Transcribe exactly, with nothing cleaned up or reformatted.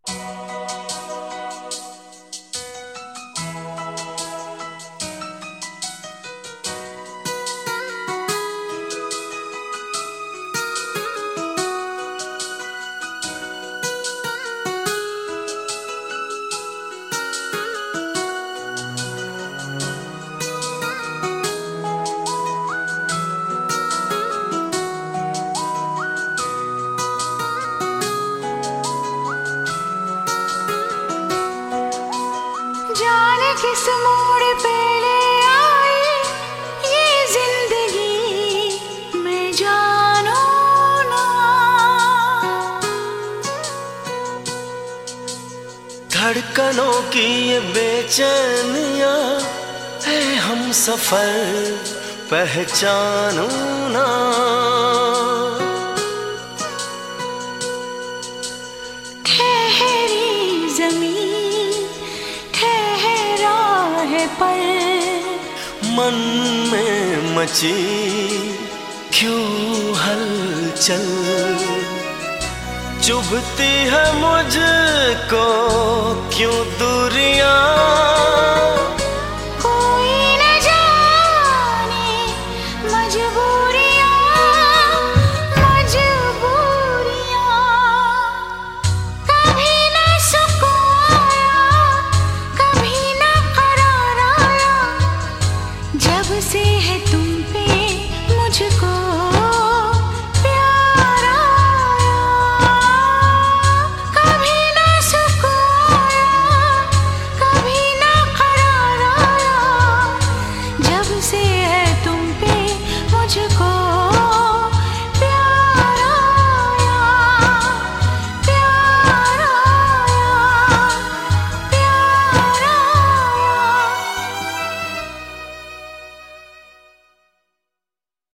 जाने किस मोड़ पे ले आई ये जिंदगी, मैं जानू ना। धड़कनों की ये बेचैनियां है हम सफर पहचानू ना। ठहरी जमीन ठहरा है पर, मन में मची क्यों हलचल। चुभती है मुझको क्यों दूरियां,